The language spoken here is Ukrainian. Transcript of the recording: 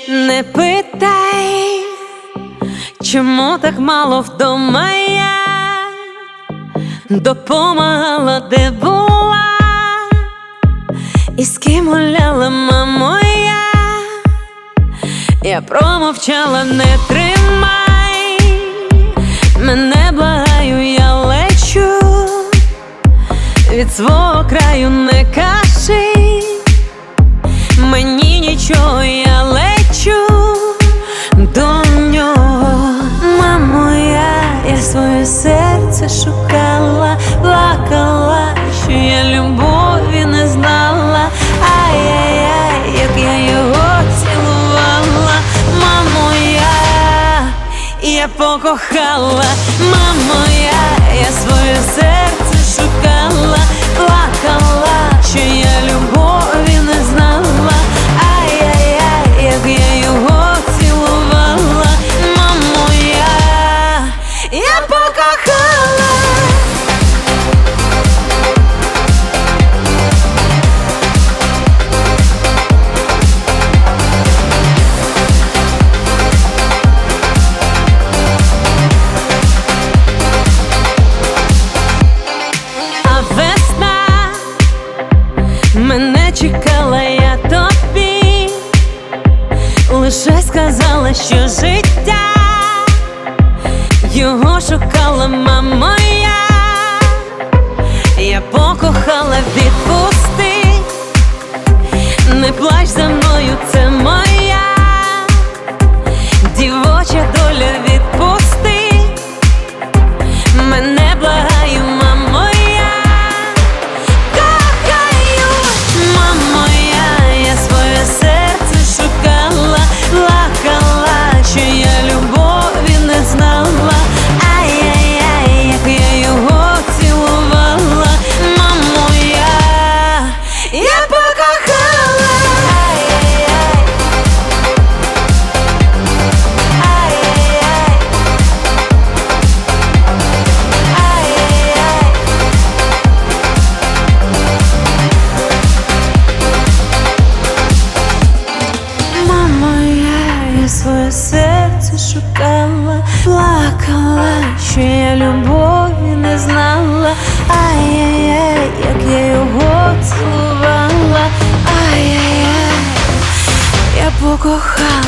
Не питай, чому так мало вдома я допомагала, де була, і з ким гуляла, мамо, я промовчала, не тримай мене, благаю, я лечу від свого краю, не кажи мені нічого, я лечу до нього. Мамо, я своє серце шукала, плакала, що я любові не знала. Ай-яй-яй, як я його цілувала. Мамо, я покохала. Мамо, я своє серце шукала, плакала, що я любові не знала. Ай-яй-яй, як я його цілувала. Мамо, я покохала. Мене чекала, я тобі лише сказала, що життя його шукала, мамо, я покохала, відпусти, не плач за мною, це моя дівоча доля, відпусти мене, благаю, мамо, я своє серце шукала, плакала, що я любові не знала. Ай-яй-яй, як я його цілувала. Мамо, я покохала. Ай-яй-яй, ай-яй-яй, ай-яй-яй. Мамо, я своє серце шукала, плакала, що я любові не знала. Ай-яй-яй, як я його цілувала. Ай-яй-яй, я покохала.